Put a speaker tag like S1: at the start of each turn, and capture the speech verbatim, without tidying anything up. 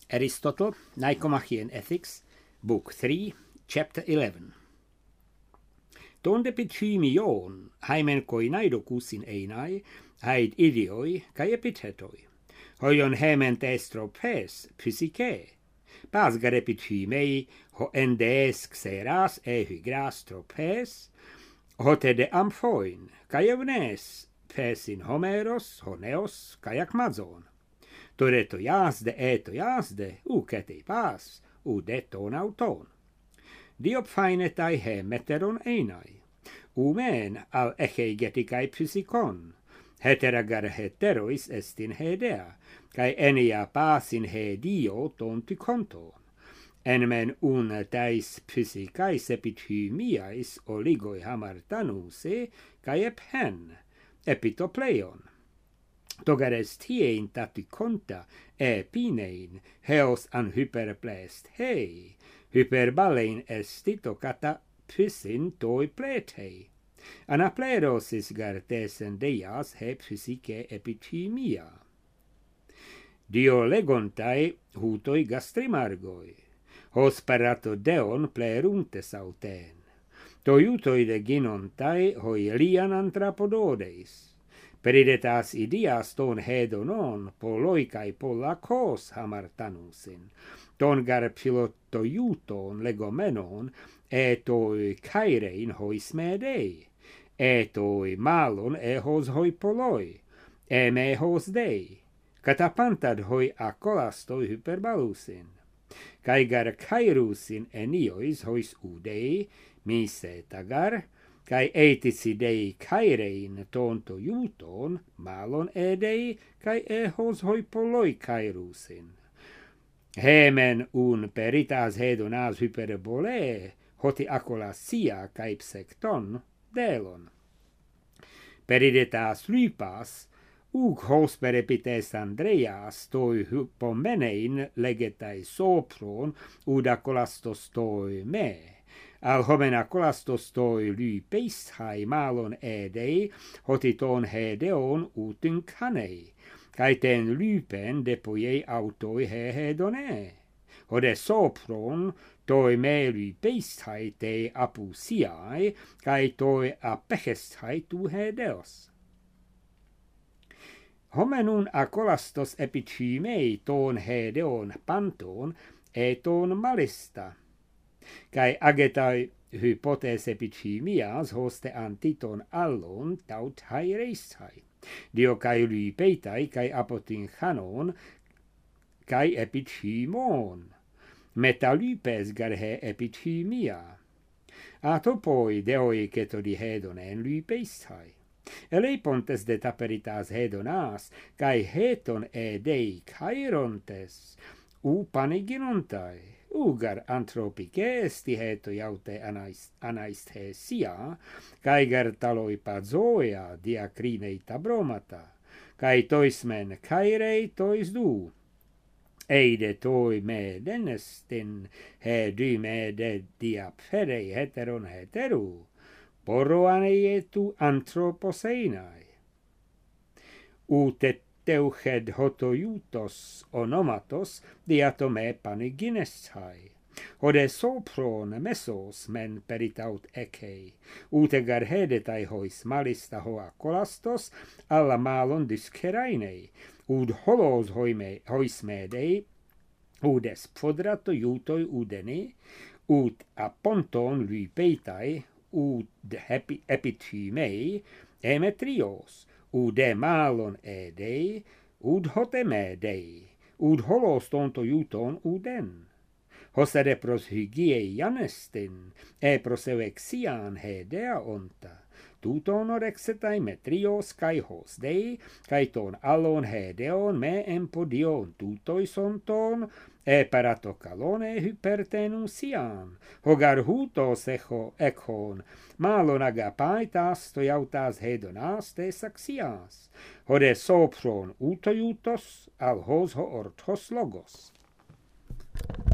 S1: Aristotle, Nicomachean Ethics, Book three, Chapter eleven. Ton epithymion, haimen koinaidokus in einai, haid idioi, kai epithetoi. Hoion hemen testropes, psyche. Pasgar epithymei, ho endes xeras e hygras tropes, hote de amphoin, kai evnes, pes in Homeros, honeos, kai akmazon. Toreto jasde, eto jasde, u kete pas, u deton auton. Diopphainetai he meteron einai, umen al echeigeticai psychon, heteragar heterois estin hedea, kai enia pasin he dio ton tykonton. Enmen un tais psychais epithymiais oligoi hamartanuse, kai ephen, epitopleion. Togares tiein tatikonta e pinein, heos an hyperplest hei, hyperbalein estito kata psysin toi pletei. Anaplerosis gartesen deias he psyche epithymia. Dio legontai hutoi gastrimargoi, hos parato deon pleruntes auten. Toiutoi de ginontai hoi lian anthrapododes. Peridetas idias ton hedonon poloikai polakos hamartanusin, ton gar pilotoiuton legomenon etoi kairein hois medei, etoi malon e hos hoi poloi, eme hos dei, katapantad hoi akolastoi hyperbalusin, kai gar kairusin eniois hois udei, mise tagar, kai eitisi dei kairein tonto juton, malon edei, kai ehos hoi poloi kairusin. Hemen un peritas hedonas hyperbole, hoti akolasia kai psekton, delon. Peridetas lypas, ug hos perepites Andreas toi hypomenein legetai sopron, ud akolastos toi me. Al homena kolastos toi lypeishai malon edei, hoti ton hedeon utyn kanei, kai ten lypen depoiei autoi he hedone. Hode sopron toi me lypeishai te apusiai, kai toi apechesthai tu hedeos. Homenun akolastos epithymei ton hedeon panton, eton malista. Kai agetai hypotes epithymias hoste antiton allon taut haireishai. Dio kai lypeitai kai apotin chanon kai epithymon. Metalypes garhe epithymia. Atopoi deoi ketodi hedonen lypeishai. Eleipontes de taperitas hedonas kai heton edei kairontes u paniginontai. Ugar anthropike esti heto jaute anaist hesia, kai gar taloi pazoia diacrinei tabromata, kai toismen kairei tois du. Eide toi me denestin he dy me de diapferei heteron heteru, poroaneietu anthroposeinai. Utet teuched hotoiutos onomatos diatome panigineshai. Hode sopron mesos men peritaut ekei, utegar hedetai hois malista hoa kolastos, alla malon dyskereinei, ud holos hoime, hois medei, udes fodrato iutoi udeni, ut aponton lypeitai, ud hepi, epithymei, emetrios, ude malon edei, ud hote medei, ud holos tonto iuton uden. Hosere pros hygiei janestin, e pros evexian hedea onta, tuton orexetai metrios kai hos dei, kai ton allon hedeon me empodion tutoisonton, e parato calone hypertenusian, hogar hutos echo ekhon, malon agapaitas toiautas hedonas te saxias, hode sopron utoiutos al hos ho orthos logos.